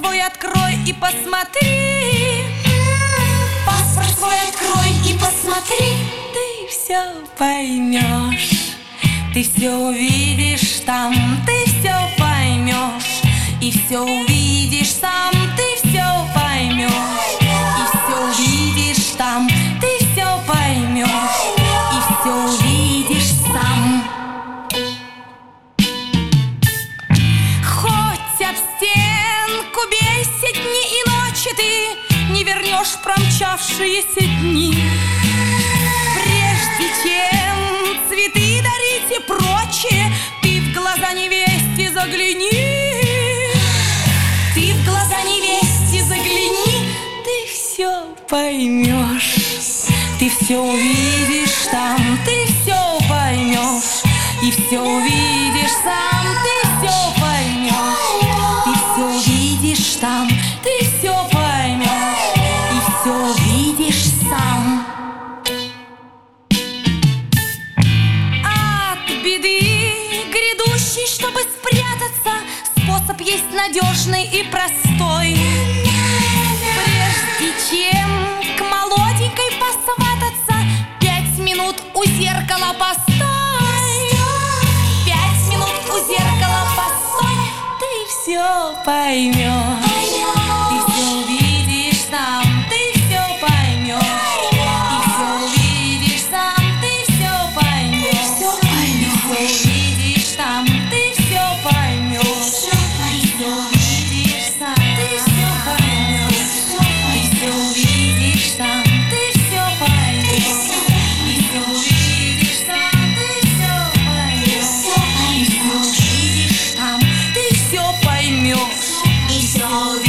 свой открой и посмотри. Паспорт свой открой и посмотри. Ты все поймешь, ты все увидишь там, ты все поймешь, и все увидишь сам, ты все поймешь, и все увидишь там, ты все поймешь, и все увидишь сам. Хоть об стенку бейся дни и ночи, ты не вернешь промчавшиеся дни. Прежде чем цветы дарить и прочее, ты в глаза невесте загляни. Ты в глаза невесте загляни. Ты все поймешь, ты все увидишь там, ты все поймешь, и все увидишь сам, ты все поймешь, ты все увидишь там, ты все поймешь, и все увидишь сам. От беды грядущей, чтобы спрятаться, способ есть надежный и простой. Прежде чем к молоденькой посвататься, 5 минут у зеркала постой. 5 минут у зеркала постой. Ты все поймешь, ты все увидишь сам, ты все поймешь, и все увидишь сам, ты все поймешь, и все увидишь там, ты все поймешь, и все увидишь сам, ты все поймешь, и все увидишь там, ты все поймешь, и все увидишь сам, ты все поймешь, и все увидишь там, ты все поймешь, и все